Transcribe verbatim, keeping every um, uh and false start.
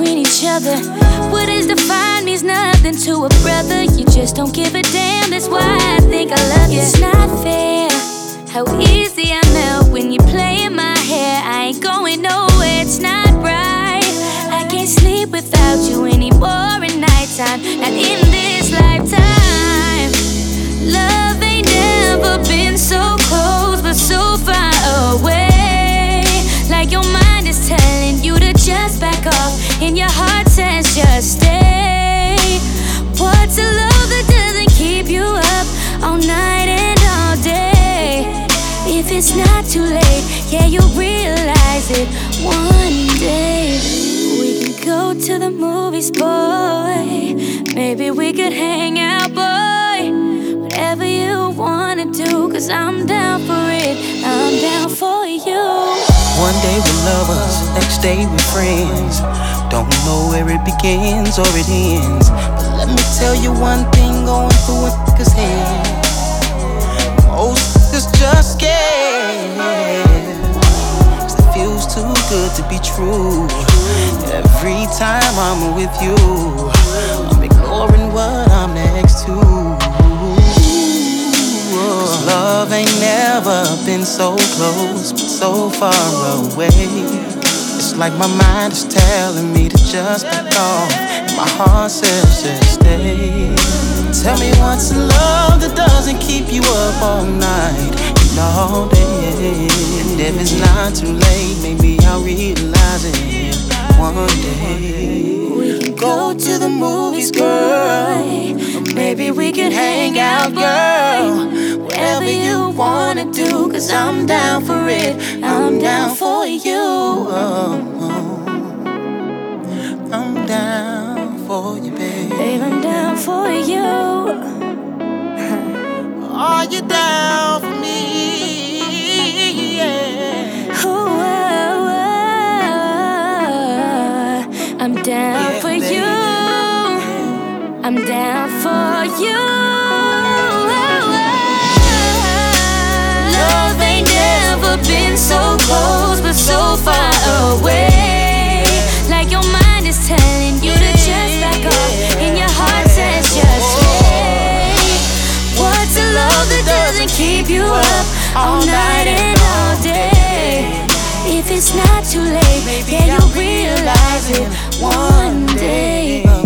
between each other. What is defined means nothing to a brother. You just don't give a damn, that's why I think I love you. It's not fair how easy I melt when you play in my hair. I ain't going nowhere, it's not right. I can't sleep without you anymore at nighttime, not in this lifetime. Love ain't never been so close, but so far away. Like your mind is telling you to just back off, and your heart says just stay. What's a love that doesn't keep you up all night and all day? If it's not too late, yeah, you'll realize it one day. We can go to the movies, boy. Maybe we could hang out, boy. Whatever you wanna do, cause I'm down for it, I'm down for you. One day we're lovers, next day we're friends. Don't know where it begins or it ends, but let me tell you one thing going through a nigga's head. Most niggas just scared, cause it feels too good to be true. Every time I'm with you, I'm ignoring what I'm next to. Cause love ain't never been so close, but so far away. It's like my mind is telling me to just back off, and my heart says just stay. Tell me what's a love that doesn't keep you up all night and all day. And if it's not too late, maybe I'll realize it one day. We can go to the movies, girl. Maybe we can hang out, girl. Whatever you wanna do, cause I'm down for it, I'm down for you. I'm down for you, babe. Babe, I'm down for you. Are you down for me? Yeah. Ooh, oh, oh. I'm down Yeah, for baby. you. I'm down for you. Love ain't never been so close, but so far away. Like your mind is telling you to just back off, and your heart says just stay. What's a love that doesn't keep you up all night and all day? If it's not too late, yeah, you'll realize it one day.